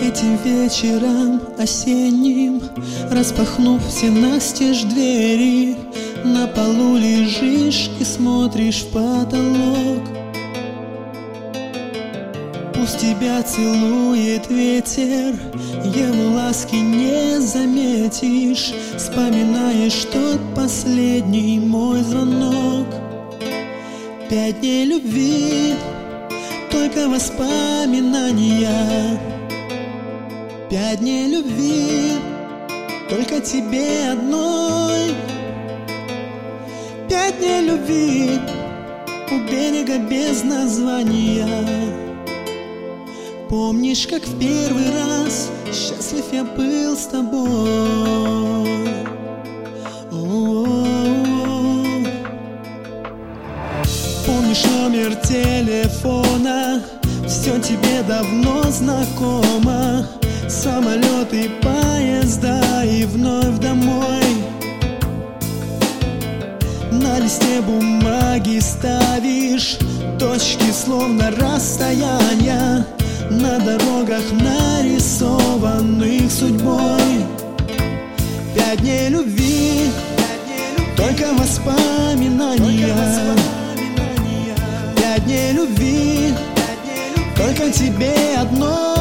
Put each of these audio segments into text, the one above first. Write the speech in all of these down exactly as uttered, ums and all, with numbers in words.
Этим вечером осенним, распахнув все настежь двери, на полу лежишь и смотришь в потолок. Пусть тебя целует ветер, его ласки не заметишь, вспоминаешь тот последний мой звонок. Пять дней любви, только воспоминания. Пять дней любви, только тебе одной. Пять дней любви, у берега без названия. Помнишь, как в первый раз счастлив я был с тобой? О-о-о. Помнишь номер телефона? Все тебе давно знакомо. Самолеты, поезда и вновь домой. На листе бумаги ставишь точки, словно расстояния, на дорогах, нарисованных судьбой. Пять дней любви, только воспоминания. Пять дней любви, только тебе одной.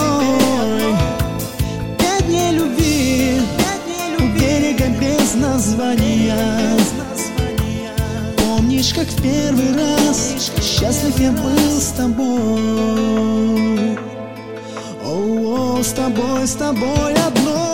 Пять дней любви, у берега без названия. Помнишь, как в первый раз счастлив я был с тобой? О, с тобой, с тобой одной.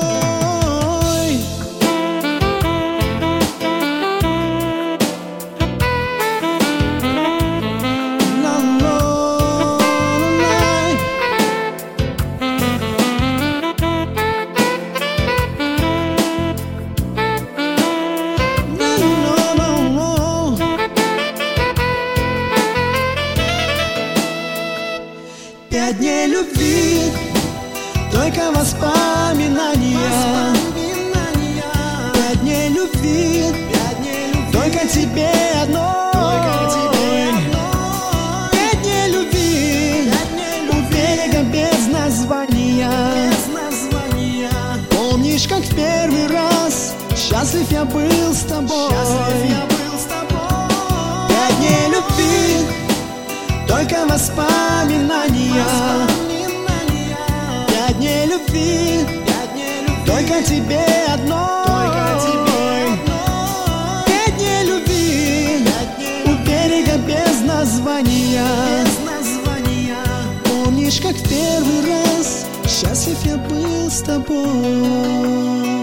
Пять дней любви, только воспоминания. Пять дней любви, только тебе одной. Пять дней любви, у берега без названия. Помнишь, как в первый раз счастлив я был с тобой? Пять дней любви, только воспоминания. Пять дней любви, только тебе одной. Пять дней любви, у берега без названия. Помнишь, как в первый раз счастлив я был с тобой?